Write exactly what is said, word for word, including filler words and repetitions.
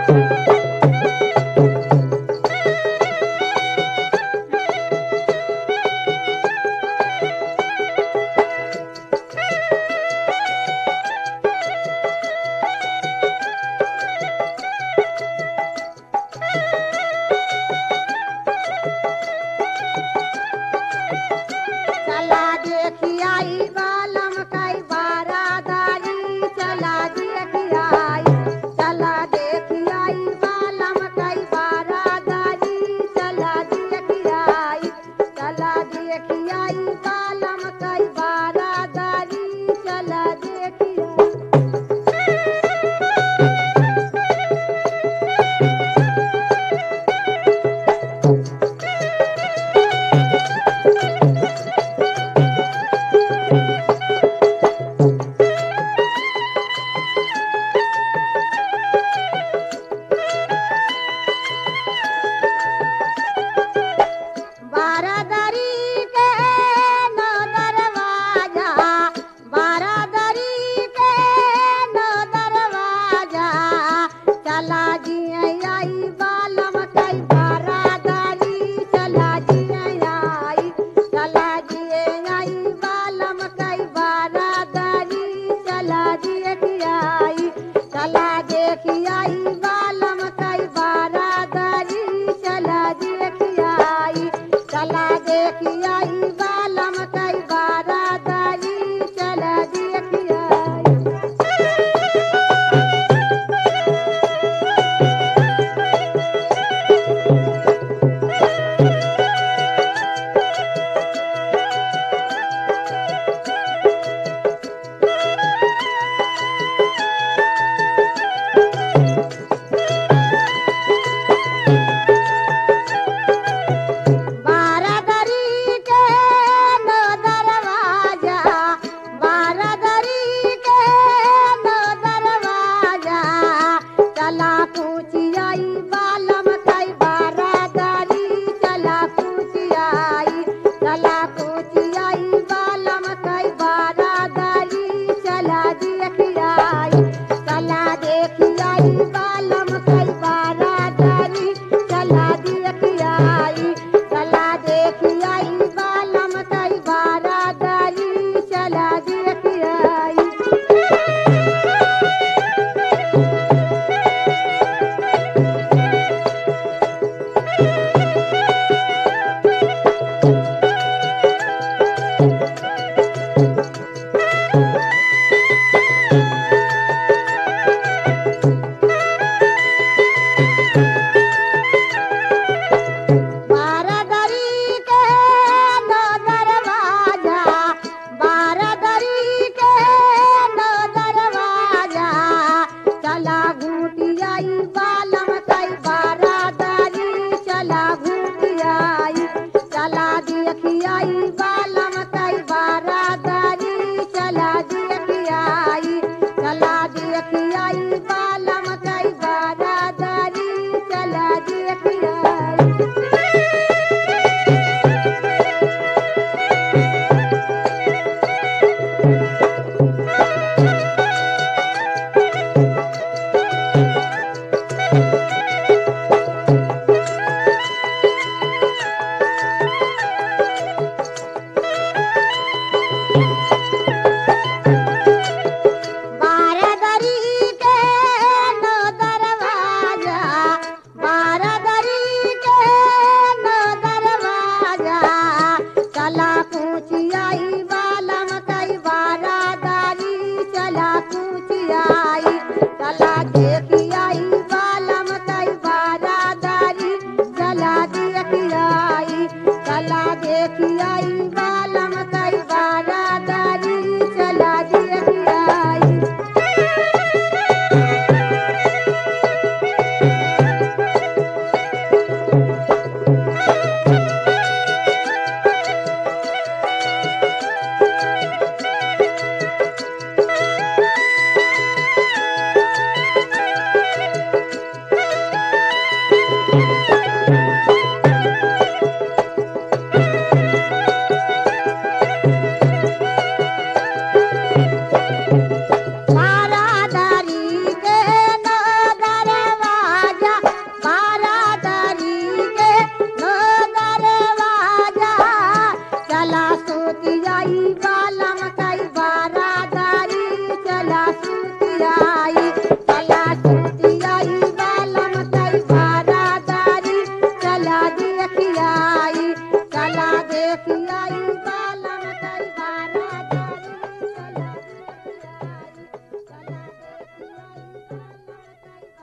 चला देखी आई बालम कई बारादारी चला देखी आई चला देखी आई बालम कई बारादारी चला देखी आई चला देखी आई बालम कई बारादारी चला देखी आई बारादरी के नो दरवाजा बारादरी के नो दरवाजा चला जी आई बालम कई बारादरी चला जी आई चला जी आई बालम कई बारादरी चला देखी आई चला देखी आई बालम कई बारादरी चला देखी आई चला देखी आई बालम कई बारादारी चला देखी आई बारादरी के नो दरवाजा बारादरी के नो दरवाजा चला पूछी आई बालम कई बारादरी चला पूछी आई चला पूछी आई बालम कई बारादरी चला देखी आई चला देखी आई बालम कई बारादरी चला देखी आई चला देखी आई बालम कई बारादरी चला देखी आई बारादरी के नो दरवाजा बारादरी के नो दरवाजा चला घूटी आई बालम कई बारादरी चला घूटी आई चला देखी आई बालम कई बारादरी चला देखी आई चला देखी आई बालम कई बारादरी चला देखी आई बारादरी के नो दरवाजा बारादरी के नो दरवाजा चला पूछी आई बालम कई बारादरी चला पूछी आई चला देखी